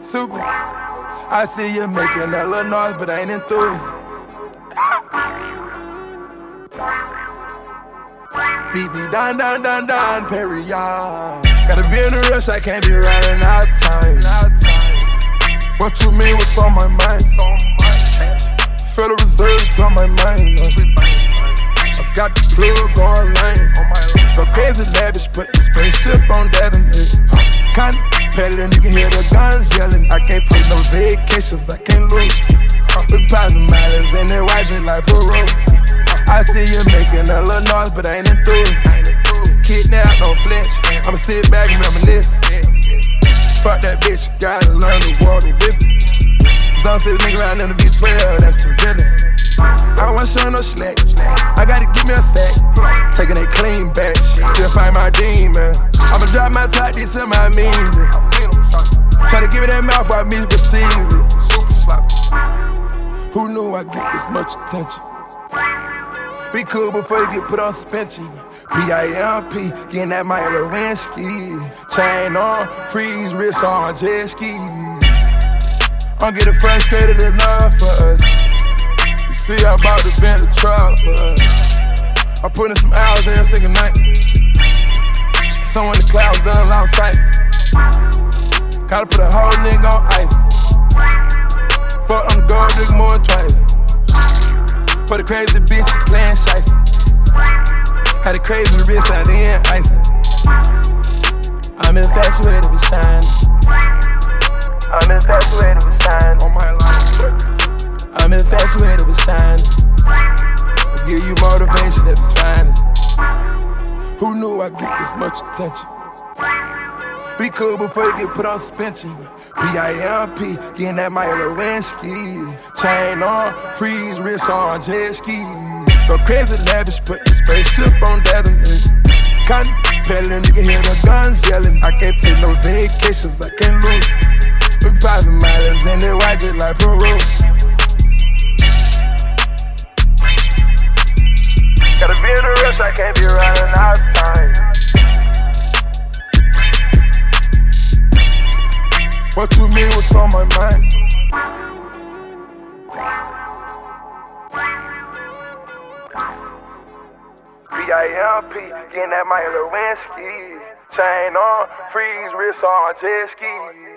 super. I see you making that little noise, but I ain't enthused. Feed me down, down, down, down, Perignon. Gotta be in a rush, I can't be running out of time. What you mean, what's on my mind? Federal Reserve's on my mind. I got the plug going lame. Go crazy lavish, put the spaceship on that and contemplating, you can hear the guns yelling. I can't take no vacations, I can't lose. With positive matters in it, white just like parole. I see you making a little noise, but I ain't enthused. Kidnap, don't flinch. I'ma sit back and reminisce. Fuck that bitch, gotta learn to water whip it. Cause I'm still nigga around in the V12, that's too villains. I don't wanna show no slack. I gotta give me a sack. Taking a clean batch, still find my demon. I'ma drop my tactics and my means. Try to give it that mouth while me receive it. Who knew I'd get this much attention? Be cool before you get put on suspension. P.I.M.P. getting that Mike Lewinsky. Chain on, freeze, wrist on, jet ski. I'm getting frustrated enough for us. You see, I'm about to bend the truck for us. I'm putting some hours every single night. Someone in the clouds done long sight. Gotta put a whole nigga on ice. Fuck on the gold nigga more than twice. For the crazy bitch playing shiesty. Had a crazy wrist out in icing. I'm infatuated with shining. I'm infatuated with shining. On my life. I'm infatuated with shining. I'll give you motivation at its finest. Who knew I'd get this much attention? Be cool before you get put on suspension. P.I.M.P. getting that Mike Lewinsky. Chain on, freeze, wrist on, jet ski. Go crazy lavish, put the spaceship on that and contemplating, you can hear the guns yelling. I can't take no vacations, I can't lose. With positive matters in it, white just like parole. Gotta be in a rush, I can't be running out of time. What you mean, what's on my mind? P.I.M.P. getting that Mike Lewinsky. Chain on, freeze, wrist on, jet ski.